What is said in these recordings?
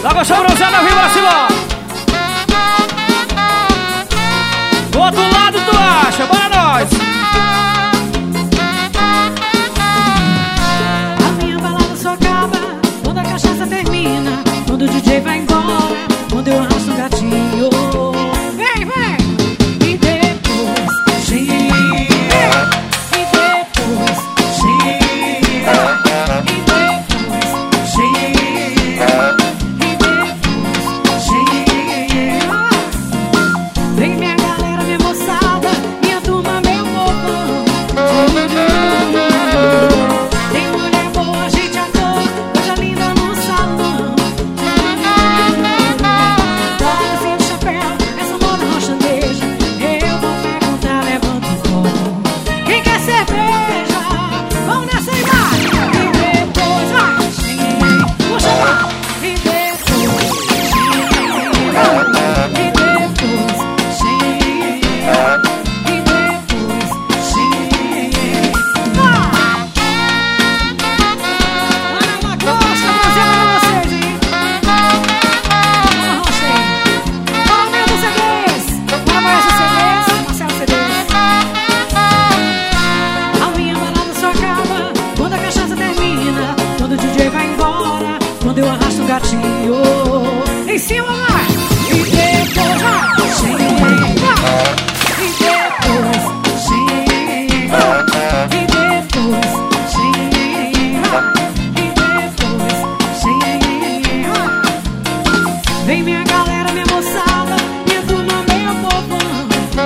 Água sabrosada, viva Simão. Do outro lado tu acha, bora nós. A minha balada só acaba quando a cachaça termina, quando o DJ vai embora, quando eu arrasto um gatinho. Vem, vem! E depois chega. E depois chega. E depois chega. E depois chega. Vem minha galera, minha moçada, minha turma, meu povão. Tem mulher boa, gente à toa, coisa linda no salão. Bota-se de chapéu, essa moda roxandeja. Eu vou perguntar, levanta o copo. Quem quer cerveja? Vamos nessa e vai! E depois vai, puxa lá! E depois chega. E depois chega. E depois chega. Ana Lagosta, fazendo pra vocês, hein? Fala, meu CDs. Fala, mais CDs. Marcelo CDs. A minha balada só acaba quando a cachaça termina, quando o DJ vai embora, quando eu arrasto um gatinho. Em cima, vai! E depois vai! Chega! E depois chega! E depois chega! E depois chega! Vem minha galera, minha moçada, minha turma, meu povão.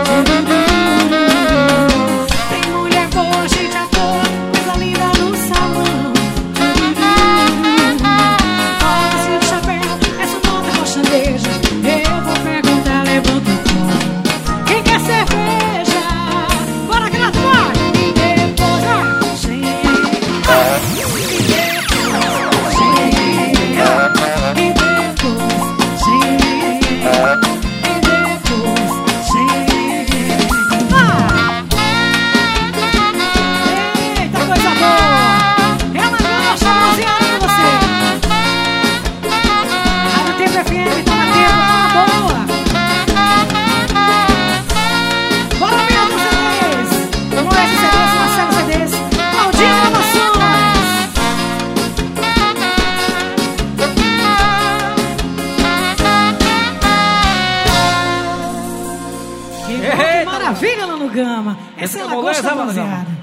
Tem mulher boa, gente à toa, coisa linda no salão. Bota-se de chapéu, essa moda roxandeja. Eu vou perguntar, levanta o copo. Quem quer cerveja? Bora graduar! E depois vai, chega. E depois chega. E depois chega. E depois chega. Eita, coisa boa! Ela gosta, bronzeada com você. Tá na Tempo FM, tá na Tempo, tá na boa. Bora mesmo, CDs. Vamos esse CDs, Marcelo CDs. Claudinho Gravações. Que Eita. maravilha lá no Gama. Essa é a Essa Lagosta moleza, bronzeada.